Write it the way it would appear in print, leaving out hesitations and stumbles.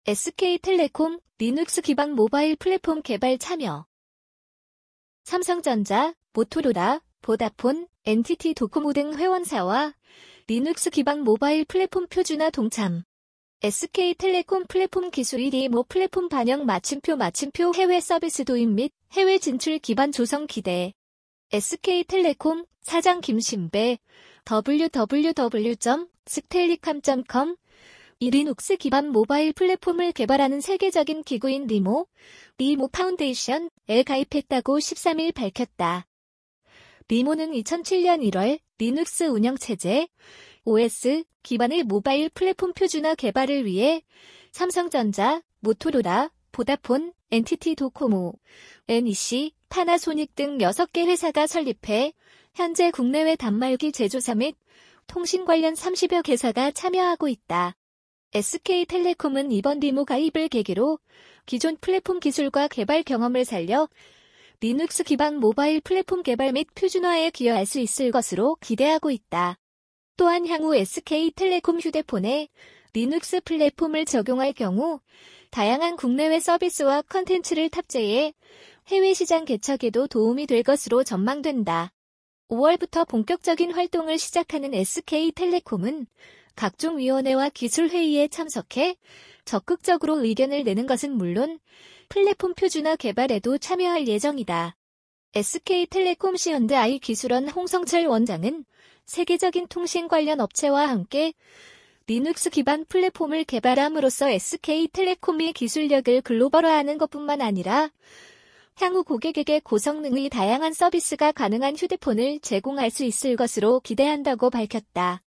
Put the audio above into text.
SK텔레콤 리눅스 기반 모바일 플랫폼 개발 참여. 삼성전자, 모토로라, 보다폰, NTT 도코모 등 회원사와 리눅스 기반 모바일 플랫폼 표준화 동참. SK텔레콤 플랫폼 기술 1위 모 플랫폼 반영 마침표 해외 서비스 도입 및 해외 진출 기반 조성 기대. SK텔레콤 사장 김신배 www.sktelecom.com 이 리눅스 기반 모바일 플랫폼을 개발하는 세계적인 기구인 리모 파운데이션에 가입했다고 13일 밝혔다. 리모는 2007년 1월 리눅스 운영체제 OS 기반의 모바일 플랫폼 표준화 개발을 위해 삼성전자, 모토로라, 보다폰, NTT 도코모, NEC, 파나소닉 등 6개 회사가 설립해 현재 국내외 단말기 제조사 및 통신 관련 30여 개사가 참여하고 있다. SK텔레콤은 이번 리모 가입을 계기로 기존 플랫폼 기술과 개발 경험을 살려 리눅스 기반 모바일 플랫폼 개발 및 표준화에 기여할 수 있을 것으로 기대하고 있다. 또한 향후 SK텔레콤 휴대폰에 리눅스 플랫폼을 적용할 경우 다양한 국내외 서비스와 컨텐츠를 탑재해 해외 시장 개척에도 도움이 될 것으로 전망된다. 5월부터 본격적인 활동을 시작하는 SK텔레콤은 각종 위원회와 기술회의에 참석해 적극적으로 의견을 내는 것은 물론 플랫폼 표준화 개발에도 참여할 예정이다. SK텔레콤 C&I 기술원 홍성철 원장은 세계적인 통신 관련 업체와 함께 리눅스 기반 플랫폼을 개발함으로써 SK텔레콤의 기술력을 글로벌화하는 것뿐만 아니라 향후 고객에게 고성능의 다양한 서비스가 가능한 휴대폰을 제공할 수 있을 것으로 기대한다고 밝혔다.